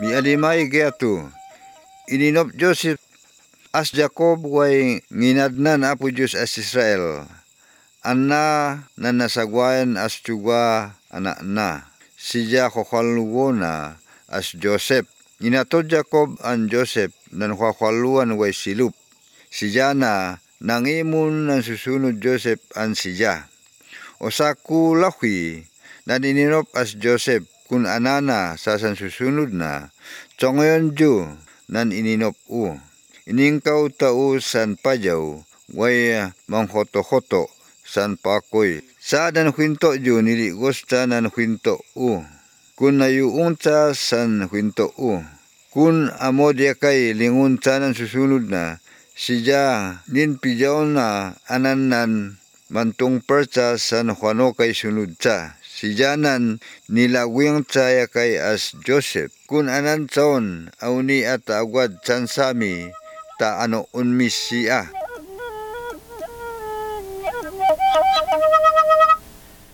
Mialimay gayatu. Ininop Joseph as Jacob way nginadnan apo Diyos as Israel. Anna na nasagwayan as tsuga anak na. Siya kokaluwo na as Joseph. Inatod Jacob an Joseph nan kwakwaluan way silup. Siya na nangimun ng susunod Joseph an siya. O saku lahi nan ininop as Joseph kun anana sasan susunod na. Tsongayon ju nan ininop u. Iningkaw tao san pajaw way manghoto-hoto san pakoy. Sa dan kwinto ju niligusta nan kwinto u. Kun nayuunta san kwinto u. Kun amo dia kay lingunta nan susunod na. Siya ninpijaw na ananan mantong persa san huano kay sunod sa. Siya nan nilagwing tsaya kay as Joseph. Kun anan taon, auni at agwad san sami, ta ano unmis siya.